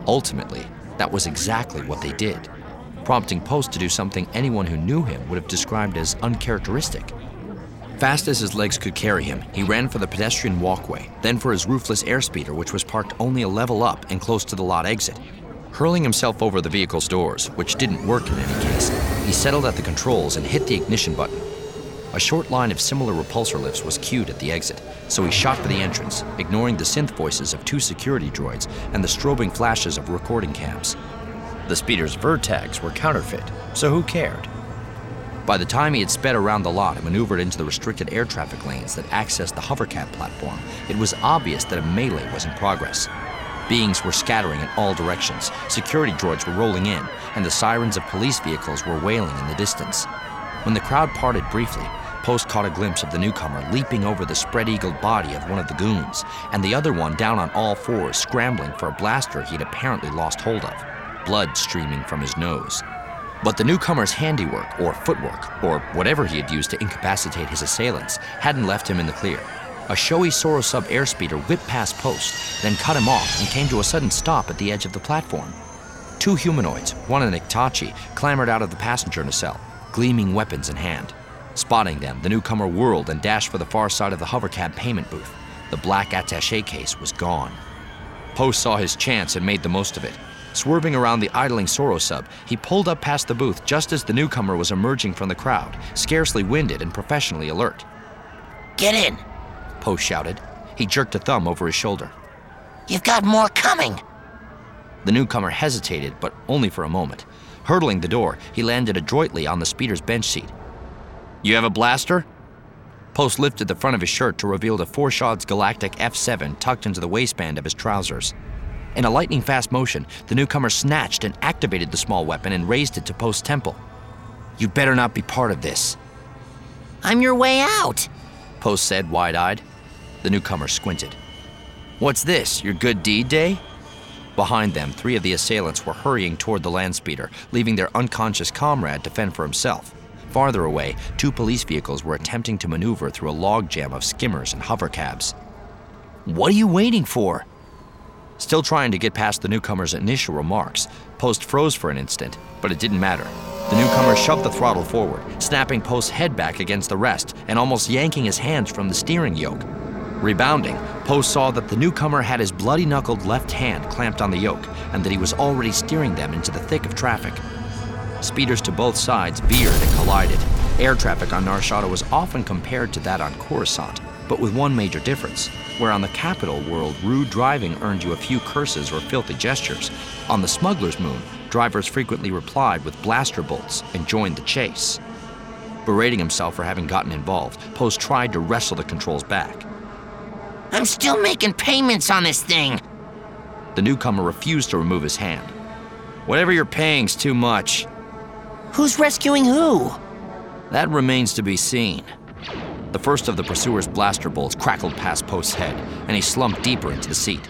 Ultimately, that was exactly what they did, prompting Post to do something anyone who knew him would have described as uncharacteristic. Fast as his legs could carry him, he ran for the pedestrian walkway, then for his roofless airspeeder, which was parked only a level up and close to the lot exit. Hurling himself over the vehicle's doors, which didn't work in any case, he settled at the controls and hit the ignition button. A short line of similar repulsor lifts was queued at the exit, so he shot for the entrance, ignoring the synth voices of 2 security droids and the strobing flashes of recording cams. The speeder's VRTAGs were counterfeit, so who cared? By the time he had sped around the lot and maneuvered into the restricted air traffic lanes that accessed the hovercab platform, it was obvious that a melee was in progress. Beings were scattering in all directions, security droids were rolling in, and the sirens of police vehicles were wailing in the distance. When the crowd parted briefly, Post caught a glimpse of the newcomer leaping over the spread-eagled body of one of the goons, and the other one down on all fours, scrambling for a blaster he'd apparently lost hold of, blood streaming from his nose. But the newcomer's handiwork, or footwork, or whatever he had used to incapacitate his assailants, hadn't left him in the clear. A showy Sorosub airspeeder whipped past Post, then cut him off and came to a sudden stop at the edge of the platform. 2 humanoids, one an Iktachi, clambered out of the passenger nacelle, gleaming weapons in hand. Spotting them, the newcomer whirled and dashed for the far side of the hovercab payment booth. The black attaché case was gone. Post saw his chance and made the most of it. Swerving around the idling Sorosub, he pulled up past the booth just as the newcomer was emerging from the crowd, scarcely winded and professionally alert. "Get in," Post shouted. He jerked a thumb over his shoulder. "You've got more coming." The newcomer hesitated, but only for a moment. Hurdling the door, he landed adroitly on the speeder's bench seat. "You have a blaster?" Post lifted the front of his shirt to reveal the Forshods Galactic F7 tucked into the waistband of his trousers. In a lightning-fast motion, the newcomer snatched and activated the small weapon and raised it to Post's temple. "You'd better not be part of this." "I'm your way out," Post said, wide-eyed. The newcomer squinted. "What's this, your good deed day?" Behind them, 3 of the assailants were hurrying toward the land speeder, leaving their unconscious comrade to fend for himself. Farther away, 2 police vehicles were attempting to maneuver through a logjam of skimmers and hovercabs. "What are you waiting for?" Still trying to get past the newcomer's initial remarks, Post froze for an instant, but it didn't matter. The newcomer shoved the throttle forward, snapping Post's head back against the rest and almost yanking his hands from the steering yoke. Rebounding, Post saw that the newcomer had his bloody-knuckled left hand clamped on the yoke and that he was already steering them into the thick of traffic. Speeders to both sides veered and collided. Air traffic on Nar Shaddaa was often compared to that on Coruscant, but with one major difference. Where on the capital world, rude driving earned you a few curses or filthy gestures, on the smuggler's moon, drivers frequently replied with blaster bolts and joined the chase. Berating himself for having gotten involved, Post tried to wrestle the controls back. "I'm still making payments on this thing." The newcomer refused to remove his hand. "Whatever you're paying's too much." "Who's rescuing who?" "That remains to be seen." The first of the pursuer's blaster bolts crackled past Post's head, and he slumped deeper into the seat.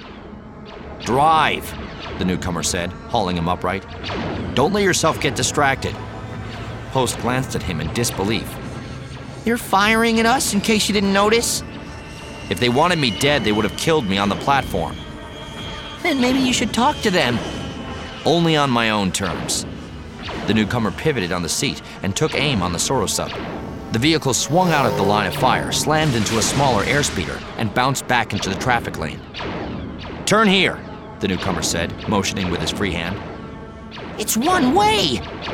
"Drive," the newcomer said, hauling him upright. "Don't let yourself get distracted." Post glanced at him in disbelief. "You're firing at us in case you didn't notice?" "If they wanted me dead, they would have killed me on the platform." "Then maybe you should talk to them." "Only on my own terms." The newcomer pivoted on the seat and took aim on the Sorosub. The vehicle swung out of the line of fire, slammed into a smaller airspeeder, and bounced back into the traffic lane. "Turn here," the newcomer said, motioning with his free hand. "It's one way!"